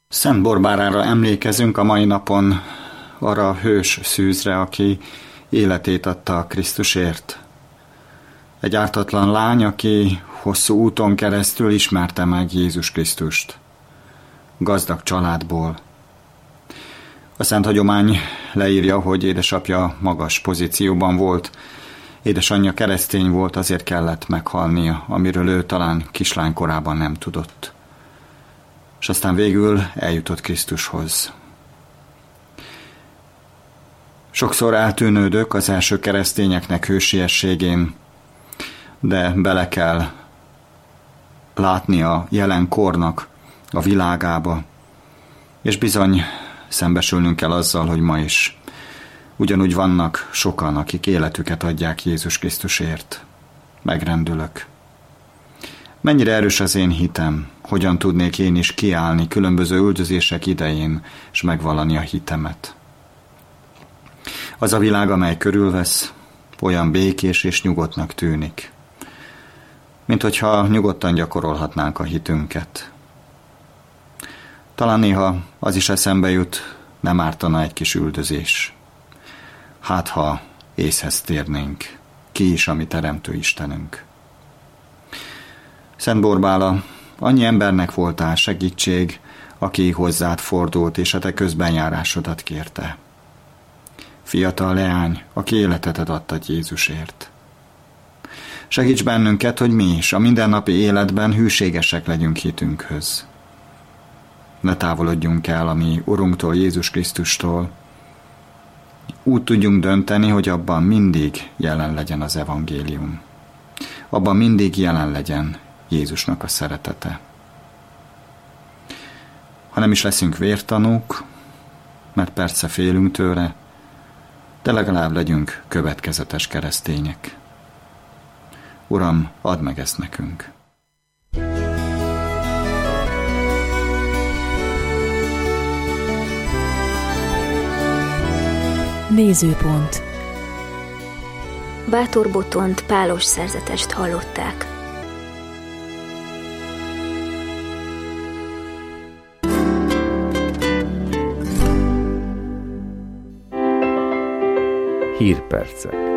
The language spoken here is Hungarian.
Szent Borbárára emlékezünk a mai napon, arra a hős szűzre, aki életét adta a Krisztusért. Egy ártatlan lány, aki hosszú úton keresztül ismerte meg Jézus Krisztust. Gazdag családból. A szent hagyomány leírja, hogy édesapja magas pozícióban volt, édesanyja keresztény volt, azért kellett meghalnia, amiről ő talán kislánykorában nem tudott. És aztán végül eljutott Krisztushoz. Sokszor eltűnődök az első keresztényeknek hősiességén, de bele kell látni a jelen kornak a világába, és bizony szembesülnünk kell azzal, hogy ma is ugyanúgy vannak sokan, akik életüket adják Jézus Krisztusért. Megrendülök. Mennyire erős az én hitem, hogyan tudnék én is kiállni különböző üldözések idején, és megvallani a hitemet. Az a világ, amely körülvesz, olyan békés és nyugodtnak tűnik, mint hogyha nyugodtan gyakorolhatnánk a hitünket. Talán néha az is eszembe jut, nem ártana egy kis üldözés. Hát, ha észhez térnénk, ki is a mi teremtő Istenünk. Szent Borbála, annyi embernek voltál segítség, aki hozzád fordult, és a te közbenjárásodat kérte. Fiatal leány, aki életedet adtad Jézusért. Segíts bennünket, hogy mi is a mindennapi életben hűségesek legyünk hitünkhöz. Ne távolodjunk el a mi Urunktól, Jézus Krisztustól. Úgy tudjunk dönteni, hogy abban mindig jelen legyen az evangélium. Abban mindig jelen legyen Jézusnak a szeretete. Ha nem is leszünk vértanúk, mert persze félünk tőle, de legalább legyünk következetes keresztények. Uram, add meg ezt nekünk! Nézőpont. Bátor Botont pálos szerzetest hallották. Hírpercek.